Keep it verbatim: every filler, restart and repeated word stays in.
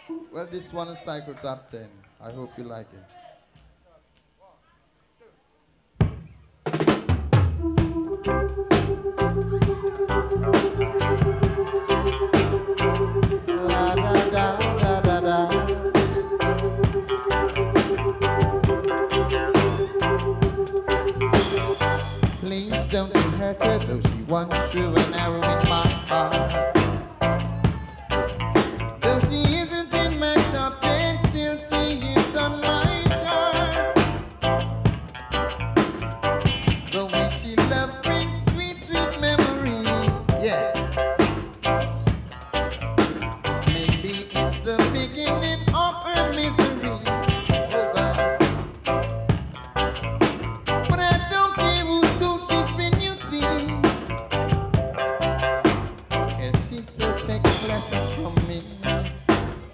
Well, this one is titled Top ten. I hope you like it. La da da da da da. Please don't hurt her, though she once threw an arrow in my heart.